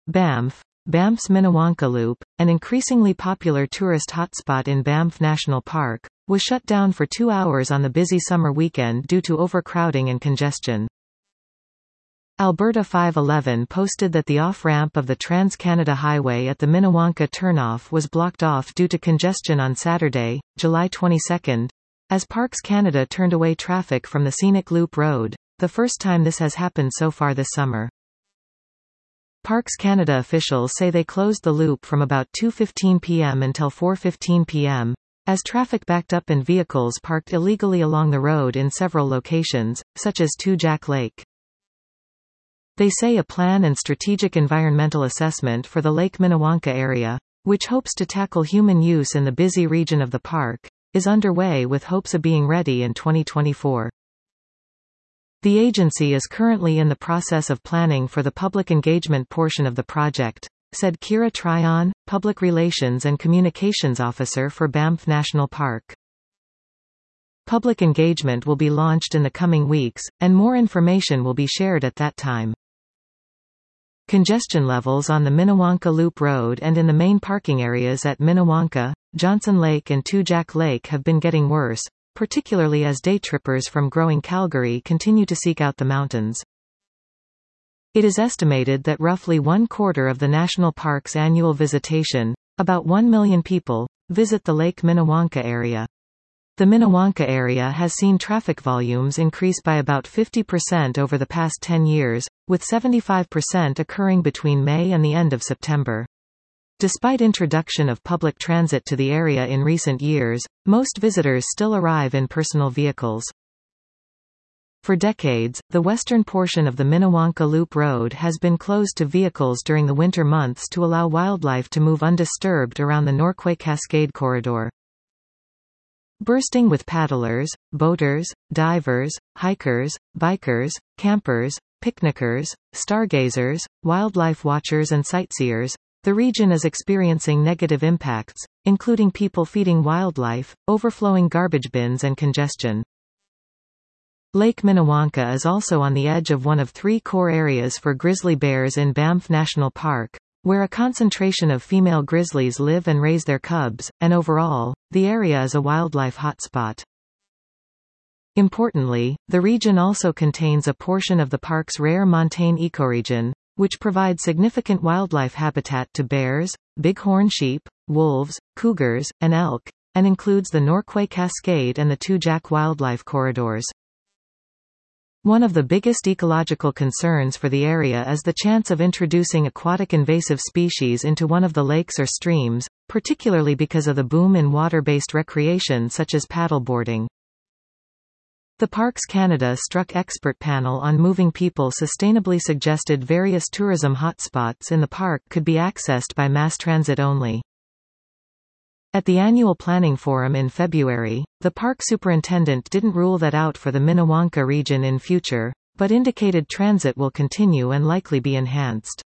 Banff. Banff's Minnewanka Loop, an increasingly popular tourist hotspot in Banff National Park, was shut down for 2 hours on the busy summer weekend due to overcrowding and congestion. Alberta 511 posted that the off-ramp of the Trans-Canada Highway at the Minnewanka turnoff was blocked off due to congestion on Saturday, July 22, as Parks Canada turned away traffic from the scenic Loop Road, the first time this has happened so far this summer. Parks Canada officials say they closed the loop from about 2:15 p.m. until 4:15 p.m., as traffic backed up and vehicles parked illegally along the road in several locations, such as Two Jack Lake. They say a plan and strategic environmental assessment for the Lake Minnewanka area, which hopes to tackle human use in the busy region of the park, is underway with hopes of being ready in 2024. The agency is currently in the process of planning for the public engagement portion of the project, said Kira Tryon, Public Relations and Communications Officer for Banff National Park. Public engagement will be launched in the coming weeks, and more information will be shared at that time. Congestion levels on the Minnewanka Loop Road and in the main parking areas at Minnewanka, Johnson Lake and Two Jack Lake have been getting worse, particularly as day-trippers from growing Calgary continue to seek out the mountains. It is estimated that roughly 1/4 of the national park's annual visitation, about 1 million people, visit the Lake Minnewanka area. The Minnewanka area has seen traffic volumes increase by about 50% over the past 10 years, with 75% occurring between May and the end of September. Despite introduction of public transit to the area in recent years, most visitors still arrive in personal vehicles. For decades, the western portion of the Minnewanka Loop Road has been closed to vehicles during the winter months to allow wildlife to move undisturbed around the Norquay Cascade Corridor. Bursting with paddlers, boaters, divers, hikers, bikers, campers, picnickers, stargazers, wildlife watchers and sightseers, the region is experiencing negative impacts, including people feeding wildlife, overflowing garbage bins and congestion. Lake Minnewanka is also on the edge of one of 3 core areas for grizzly bears in Banff National Park, where a concentration of female grizzlies live and raise their cubs, and overall, the area is a wildlife hotspot. Importantly, the region also contains a portion of the park's rare montane ecoregion, which provides significant wildlife habitat to bears, bighorn sheep, wolves, cougars, and elk, and includes the Norquay Cascade and the Two Jack wildlife corridors. One of the biggest ecological concerns for the area is the chance of introducing aquatic invasive species into one of the lakes or streams, particularly because of the boom in water-based recreation such as paddleboarding. The Parks Canada Struck expert panel on moving people sustainably suggested various tourism hotspots in the park could be accessed by mass transit only. At the annual planning forum in February, the park superintendent didn't rule that out for the Minnewanka region in future, but indicated transit will continue and likely be enhanced.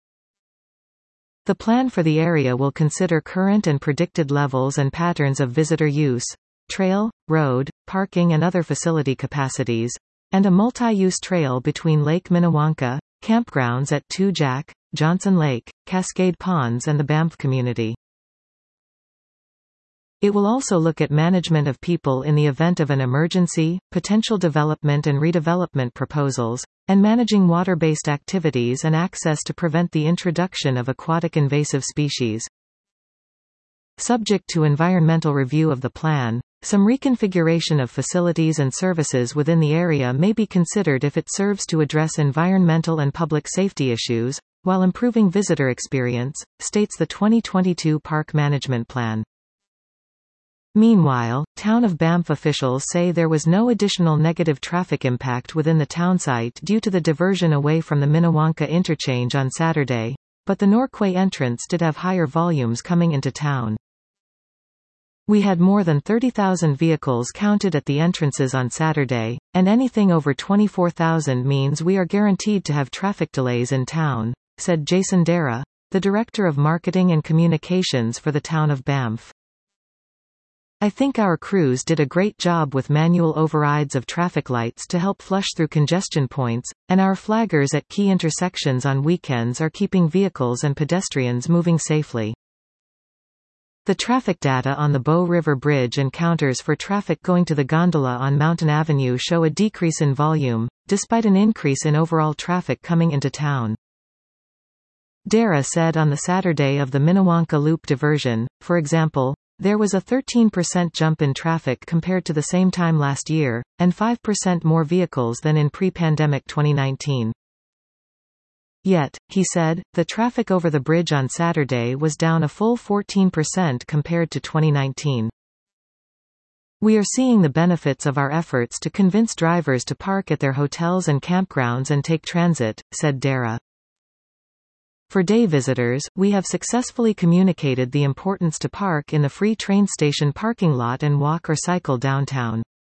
The plan for the area will consider current and predicted levels and patterns of visitor use, trail, road, parking and other facility capacities, and a multi-use trail between Lake Minnewanka, campgrounds at Two Jack, Johnson Lake, Cascade Ponds and the Banff community. It will also look at management of people in the event of an emergency, potential development and redevelopment proposals, and managing water-based activities and access to prevent the introduction of aquatic invasive species. Subject to environmental review of the plan, some reconfiguration of facilities and services within the area may be considered if it serves to address environmental and public safety issues, while improving visitor experience, states the 2022 Park Management Plan. Meanwhile, Town of Banff officials say there was no additional negative traffic impact within the townsite due to the diversion away from the Minnewanka interchange on Saturday, but the Norquay entrance did have higher volumes coming into town. We had more than 30,000 vehicles counted at the entrances on Saturday, and anything over 24,000 means we are guaranteed to have traffic delays in town, said Jason Dara, the Director of Marketing and Communications for the Town of Banff. I think our crews did a great job with manual overrides of traffic lights to help flush through congestion points, and our flaggers at key intersections on weekends are keeping vehicles and pedestrians moving safely. The traffic data on the Bow River Bridge and counters for traffic going to the gondola on Mountain Avenue show a decrease in volume, despite an increase in overall traffic coming into town. DARA said on the Saturday of the Minnewanka Loop diversion, for example, there was a 13% jump in traffic compared to the same time last year, and 5% more vehicles than in pre-pandemic 2019. Yet, he said, the traffic over the bridge on Saturday was down a full 14% compared to 2019. We are seeing the benefits of our efforts to convince drivers to park at their hotels and campgrounds and take transit, said DARA. For day visitors, we have successfully communicated the importance to park in the free train station parking lot and walk or cycle downtown.